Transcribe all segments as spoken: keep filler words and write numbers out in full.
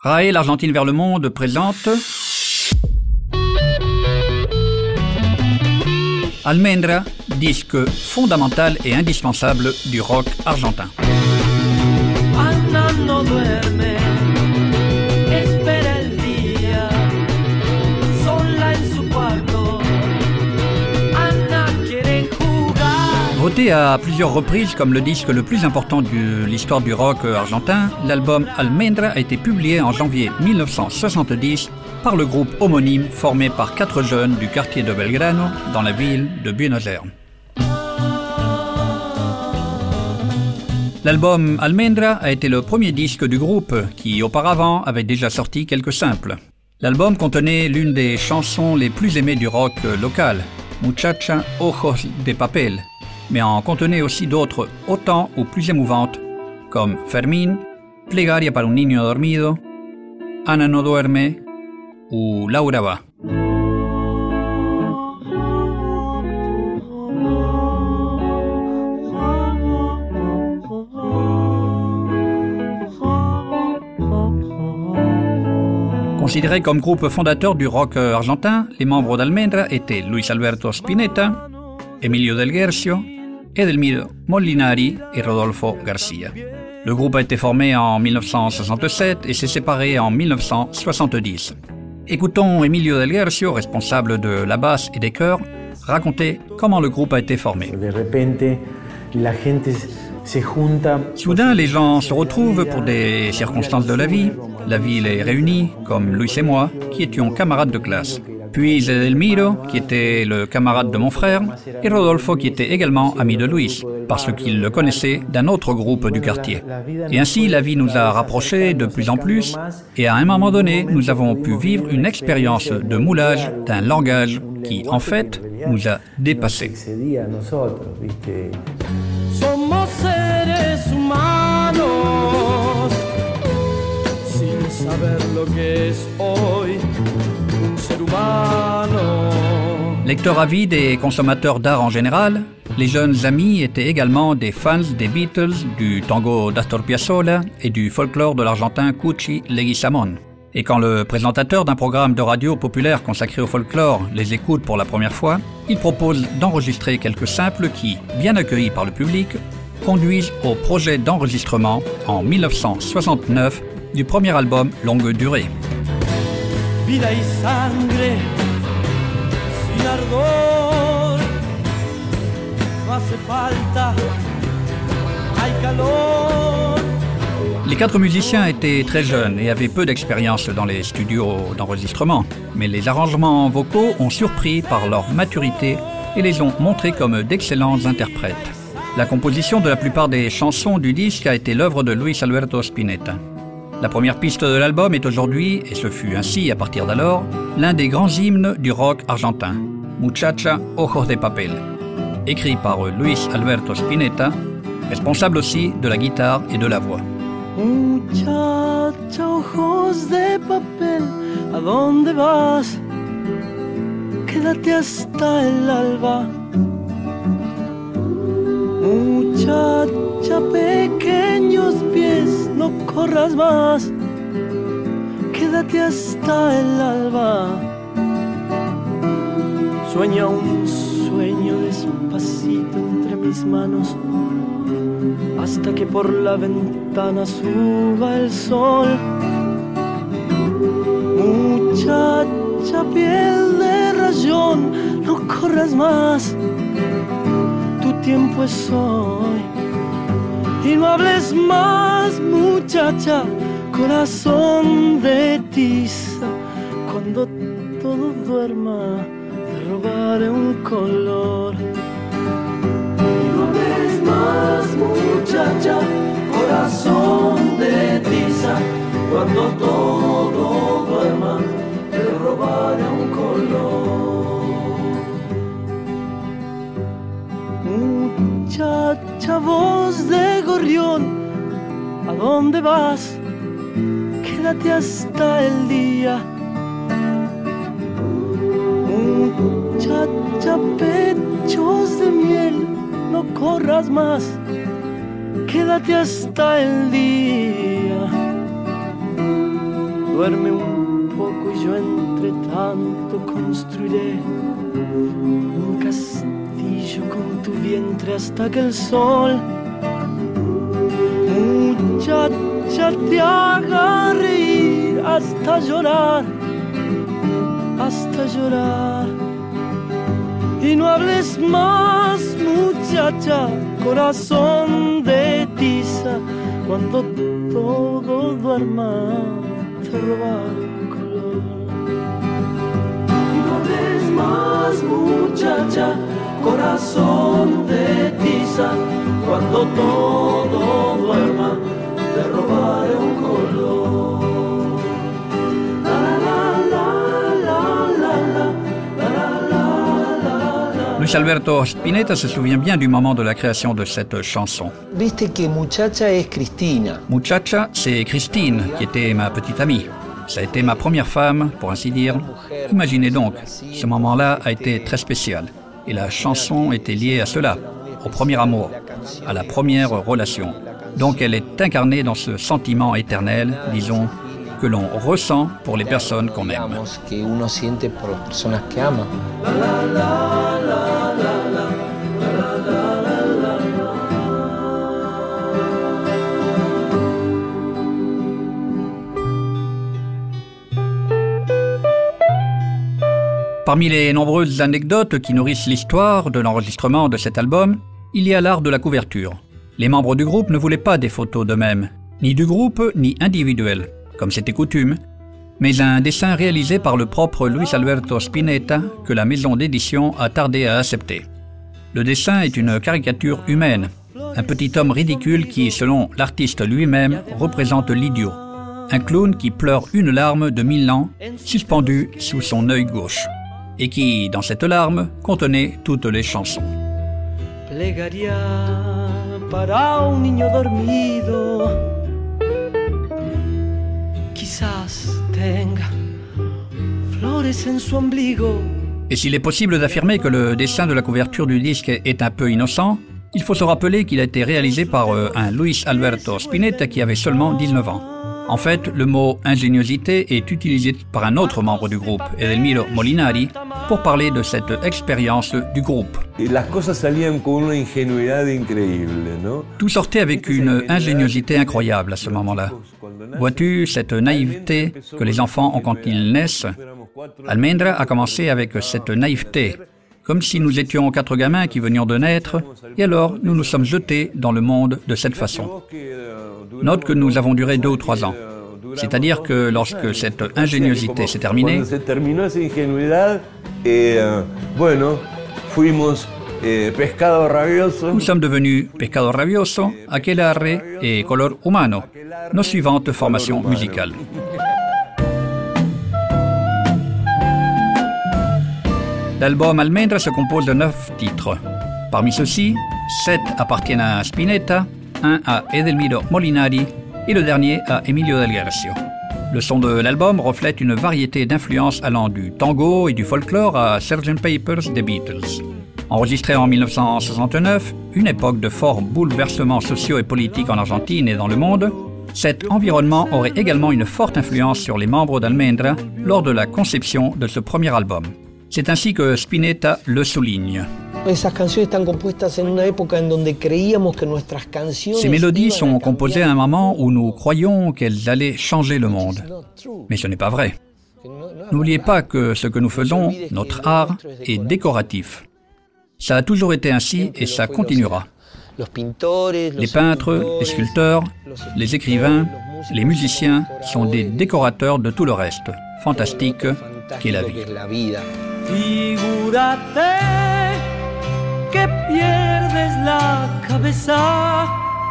R A E, l'Argentine vers le monde présente Almendra, disque fondamental et indispensable du rock argentin. Ana no duerme, espera el día, sola en su cuarto, Ana quiere jugar. Voté à plusieurs reprises comme le disque le plus important de l'histoire du rock argentin, l'album Almendra a été publié en janvier mille neuf cent soixante-dix par le groupe homonyme formé par quatre jeunes du quartier de Belgrano dans la ville de Buenos Aires. L'album Almendra a été le premier disque du groupe qui, auparavant, avait déjà sorti quelques simples. L'album contenait l'une des chansons les plus aimées du rock local, Muchacha Ojos de Papel, mais en contenait aussi d'autres autant ou plus émouvantes, comme Fermín, Plegaria para un niño dormido, Ana no duerme ou Laura va. Considérés comme groupe fondateur du rock argentin, les membres d'Almendra étaient Luis Alberto Spinetta, Emilio Del Guercio, Edelmiro Molinari et Rodolfo Garcia. Le groupe a été formé en mille neuf cent soixante-sept et s'est séparé en mille neuf cent soixante-dix. Écoutons Emilio Del Guercio, responsable de la basse et des chœurs, raconter comment le groupe a été formé. De repente, la gente se junta. Soudain, les gens se retrouvent pour des circonstances de la vie. La vie les réunit, comme Luis et moi, qui étions camarades de classe. Puis Edelmiro, qui était le camarade de mon frère, et Rodolfo, qui était également ami de Luis, parce qu'il le connaissait d'un autre groupe du quartier. Et ainsi, la vie nous a rapprochés de plus en plus, et à un moment donné, nous avons pu vivre une expérience de moulage d'un langage qui, en fait, nous a dépassés. Somos seres humanos, sin saber lo que es hoy un ser humano. Lecteurs avides et consommateurs d'art en général, les jeunes amis étaient également des fans des Beatles, du tango d'Astor Piazzolla et du folklore de l'Argentin Cuchi Leguizamón. Et quand le présentateur d'un programme de radio populaire consacré au folklore les écoute pour la première fois, il propose d'enregistrer quelques simples qui, bien accueillis par le public, conduisent au projet d'enregistrement en mille neuf cent soixante-neuf du premier album longue durée. Vida y sangre, sin ardor, no hace falta, hay calor. Les quatre musiciens étaient très jeunes et avaient peu d'expérience dans les studios d'enregistrement, mais les arrangements vocaux ont surpris par leur maturité et les ont montrés comme d'excellents interprètes. La composition de la plupart des chansons du disque a été l'œuvre de Luis Alberto Spinetta. La première piste de l'album est aujourd'hui, et ce fut ainsi à partir d'alors, l'un des grands hymnes du rock argentin, Muchacha Ojos de Papel, écrit par Luis Alberto Spinetta, responsable aussi de la guitare et de la voix. Muchacha, ojos de papel, ¿a dónde vas? Quédate hasta el alba. Muchacha, pequeños pies, no corras más. Quédate hasta el alba. Sueña un sueño despacito entre mis manos, hasta que por la ventana suba el sol. Muchacha, piel de rayón, no corras más, tu tiempo es hoy. Y no hables más, muchacha, corazón de tiza. Cuando todo duerma, te robaré un color. Más, muchacha, corazón de tiza, cuando todo duerma, te robaré un color. Muchacha, voz de gorrión, ¿a dónde vas? Quédate hasta el día. Muchacha, pechos de miel, no corras más, quédate hasta el día. duerme un poco y yo entre tanto construiré un castillo con tu vientre hasta que el sol, muchacha, te haga reír hasta llorar, hasta llorar. Y no hables más, muchacha, corazón de tiza, cuando todo duerma te robaré un color. Y no hables más, muchacha, corazón de tiza, cuando todo duerma te robaré un color. Luis Alberto Spinetta se souvient bien du moment de la création de cette chanson. Viste que muchacha es Cristina. Muchacha, c'est Christine, qui était ma petite amie. Ça a été ma première femme, pour ainsi dire. Imaginez donc, ce moment-là a été très spécial. Et la chanson était liée à cela, au premier amour, à la première relation. Donc elle est incarnée dans ce sentiment éternel, disons, que l'on ressent pour les personnes qu'on aime. Que uno siente por las personas que ama. Parmi les nombreuses anecdotes qui nourrissent l'histoire de l'enregistrement de cet album, il y a l'art de la couverture. Les membres du groupe ne voulaient pas des photos d'eux-mêmes, ni du groupe, ni individuelles, comme c'était coutume, mais un dessin réalisé par le propre Luis Alberto Spinetta que la maison d'édition a tardé à accepter. Le dessin est une caricature humaine, un petit homme ridicule qui, selon l'artiste lui-même, représente l'idiot, un clown qui pleure une larme de mille ans, suspendue sous son œil gauche, et qui, dans cette larme, contenait toutes les chansons. Plegaria para un niño dormido, quizás tenga flores en su ombligo. Et s'il est possible d'affirmer que le dessin de la couverture du disque est un peu innocent, il faut se rappeler qu'il a été réalisé par un Luis Alberto Spinetta qui avait seulement dix-neuf ans. En fait, le mot ingéniosité est utilisé par un autre membre du groupe, Edelmiro Molinari, pour parler de cette expérience du groupe. Las cosas salían con una ingenuidad increíble, ¿no? Tout sortait avec une ingéniosité incroyable à ce moment-là. Vois-tu cette naïveté que les enfants ont quand ils naissent? Almendra a commencé avec cette naïveté, comme si nous étions quatre gamins qui venions de naître, et alors nous nous sommes jetés dans le monde de cette façon. Note que nous avons duré deux ou trois ans. C'est-à-dire que lorsque cette ingéniosité s'est terminée, nous sommes devenus Pescado Rabioso, Aquelarre et Color Humano, nos suivantes formations musicales. L'album Almendra se compose de neuf titres. Parmi ceux-ci, sept appartiennent à Spinetta, un à Edelmiro Molinari et le dernier à Emilio Del Guercio. Le son de l'album reflète une variété d'influences allant du tango et du folklore à sergent Pepper's des Beatles. Enregistré en mille neuf cent soixante-neuf, une époque de forts bouleversements sociaux et politiques en Argentine et dans le monde, cet environnement aurait également une forte influence sur les membres d'Almendra lors de la conception de ce premier album. C'est ainsi que Spinetta le souligne. Ces mélodies sont composées à un moment où nous croyons qu'elles allaient changer le monde. Mais ce n'est pas vrai. N'oubliez pas que ce que nous faisons, notre art, est décoratif. Ça a toujours été ainsi et ça continuera. Les peintres, les sculpteurs, les écrivains, les musiciens sont des décorateurs de tout le reste, fantastique qu'est la vie. Figúrate que pierdes la cabeza,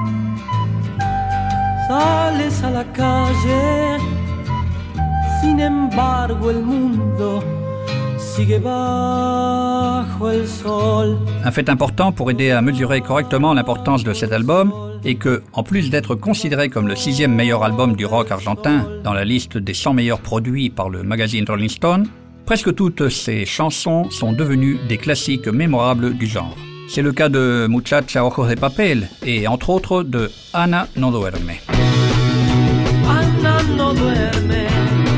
sales a la calle, sin embargo el mundo sigue bajo el sol. Un fait important pour aider à mesurer correctement l'importance de cet album est que, en plus d'être considéré comme le sixième meilleur album du rock argentin dans la liste des cent meilleurs produits par le magazine Rolling Stone, presque toutes ces chansons sont devenues des classiques mémorables du genre. C'est le cas de Muchacha Ojos de Papel et entre autres de Ana no duerme. Ana no duerme.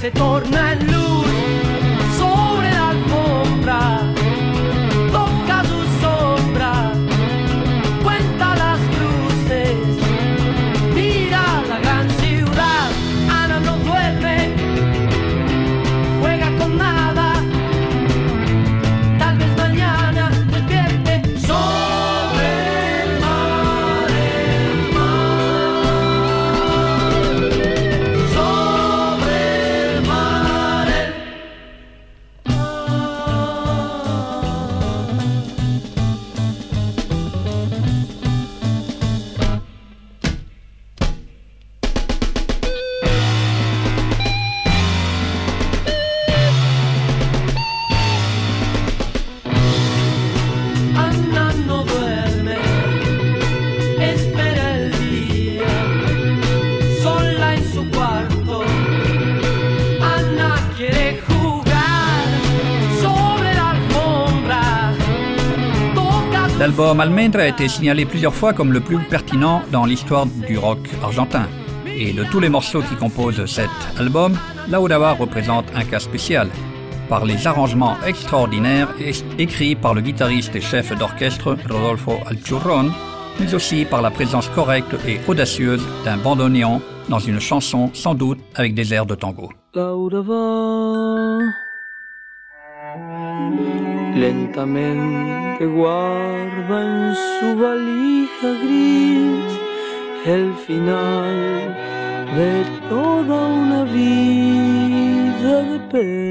se torna en luz sobre la alfombra, toca su sombra, cuenta las luces, mira la gran ciudad. Ana no duerme, juega con nada, tal vez mañana despierte sobre el mar, el mar, sobre el mar, el Ana no duerme, espera el día, sola en su cuarto. Ana quiere jugar sobre la alfombra, toca su L'album Almendra a été signalé plusieurs fois comme le plus pertinent dans l'histoire du rock argentin. Et de tous les morceaux qui composent cet album, La Uraba représente un cas spécial, par les arrangements extraordinaires é- écrits par le guitariste et chef d'orchestre Rodolfo Alchurron, mais aussi par la présence correcte et audacieuse d'un bandoneon dans une chanson sans doute avec des airs de tango. Laura va lentamente, guarda en su valija gris el final de toda una vida de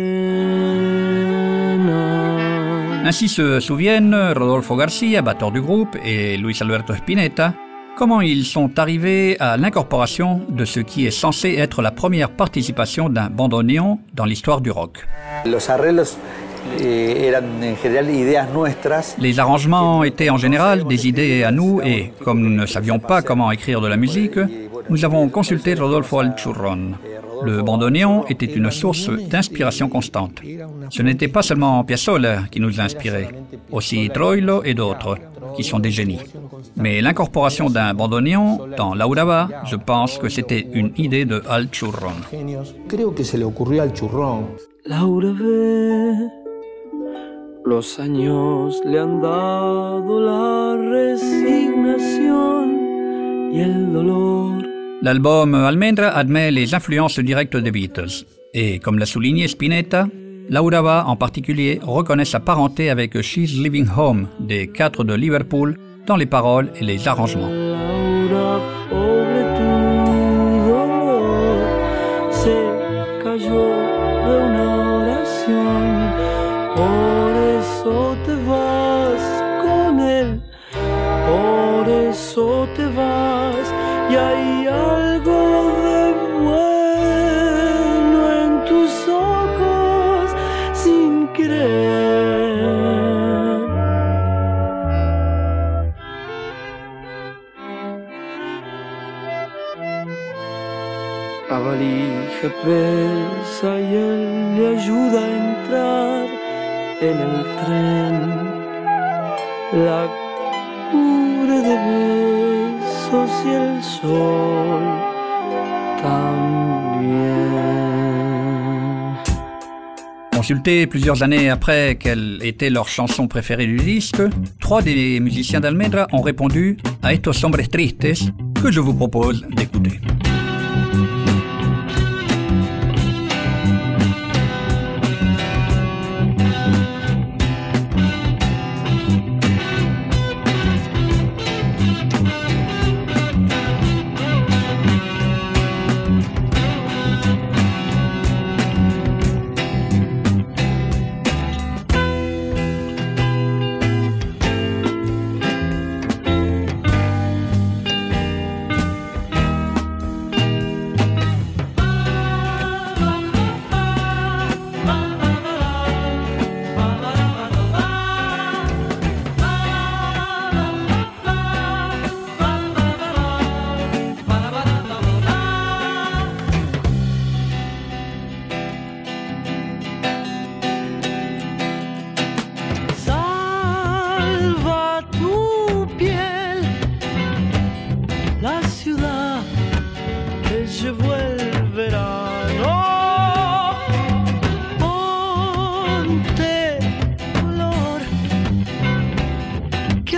pena. Ainsi se souviennent Rodolfo Garcia, batteur du groupe, et Luis Alberto Spinetta, comment ils sont arrivés à l'incorporation de ce qui est censé être la première participation d'un bandoneon dans l'histoire du rock. Los arreglos eh, eran en general ideas nuestras. Les arrangements étaient en général des idées à nous et, comme nous ne savions pas comment écrire de la musique, nous avons consulté Rodolfo Alchurron. Le bandoneon était une source d'inspiration constante. Ce n'était pas seulement Piazzolla qui nous inspirait, aussi Troilo et d'autres, qui sont des génies. Mais l'incorporation d'un bandoneon dans La Uraba, je pense que c'était une idée de Alchurron. Creo que se le ocurrió al churrón. Laura ve, los años le han dado la resignación y el dolor. L'album Almendra admet les influences directes des Beatles. Et comme l'a souligné Spinetta, La Uraba en particulier reconnaît sa parenté avec She's Living Home des Quatre de Liverpool dans les paroles et les arrangements. Laura, pobre tu dolor, se cayó de una oración, por eso te vas con él, por eso te vas, y hay algo de bueno en tus ojos sin querer. La valija pesa y él le ayuda a entrar en el tren. La cubre de besos y el sol también. Consultés plusieurs années après quelle était leur chanson préférée du disque, trois des musiciens d'Almendra ont répondu à Estos Hombres Tristes, que je vous propose d'écouter.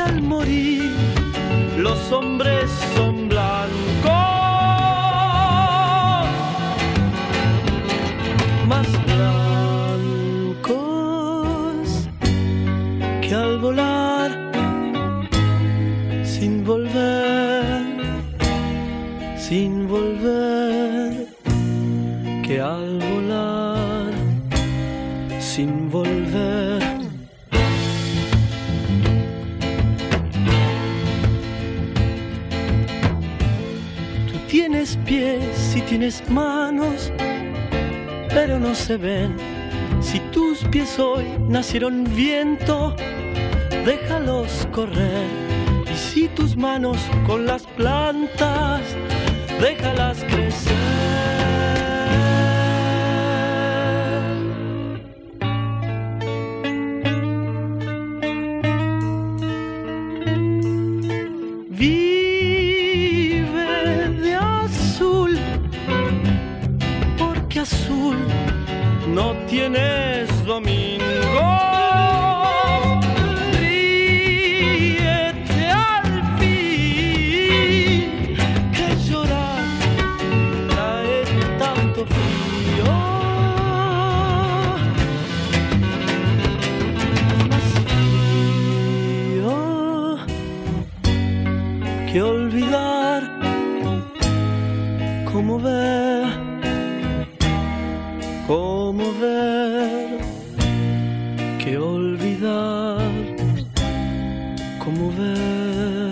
al morir los hombres son blancos, más blancos que al volar sin volver, sin volver, que al volar sin volver. Tú tienes pies y tienes manos, pero no se ven. Si tus pies hoy nacieron viento, déjalos correr. Y si tus manos con las plantas, déjalas crecer. Vive de azul, porque azul no tienes domingo. Ríete al fin, que llorar trae tanto frío. Más frío que olvidar cómo ver, cómo ver, que olvidar, cómo ver.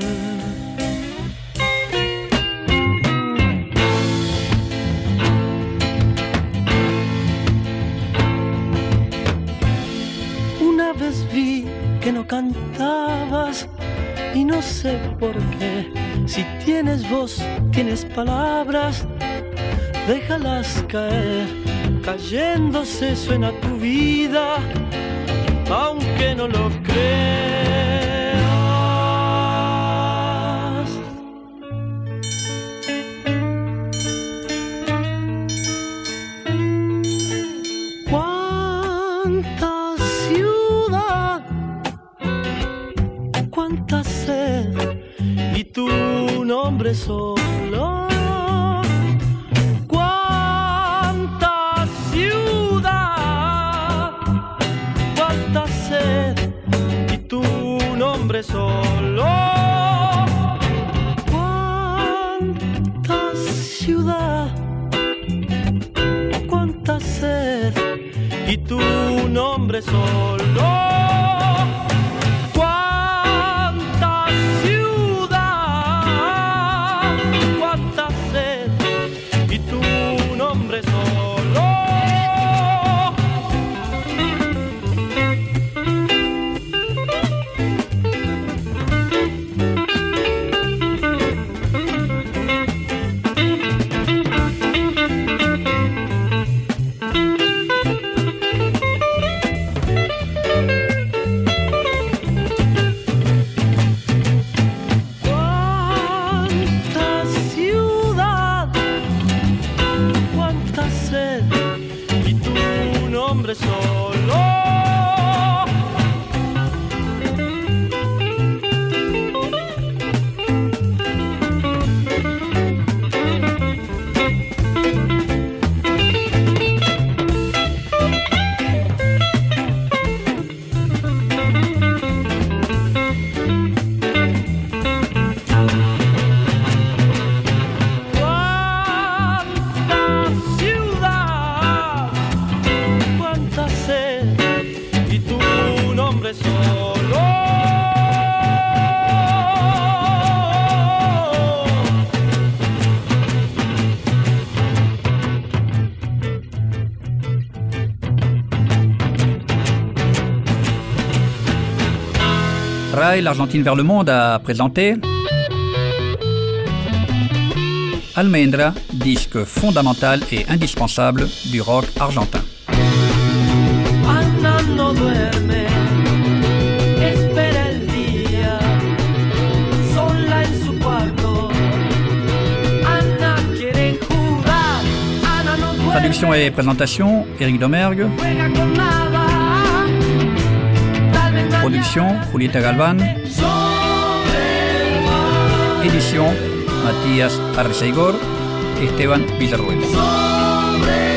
Una vez vi que no cantabas y no sé por qué. Si tienes voz, tienes palabras, déjalas caer. Cayéndose suena tu vida, aunque no lo creas. Cuánta ciudad, cuánta sed, y tu nombre solo. Solo cuánta ciudad, cuánta sed, y tu nombre solo. Cuánta ciudad, cuánta sed, y tu nombre solo. Rai, l'Argentine vers le monde a présenté Almendra, disque fondamental et indispensable du rock argentin. Ana no duerme, espera el día, sola en su cuarto. Ana quiere jugar, Ana no duerme. Traduction et présentation, Éric Domergue. Juega con nada. Production, Julieta Galvan. Sola Edición Matías Arceigor, Esteban Villarruel.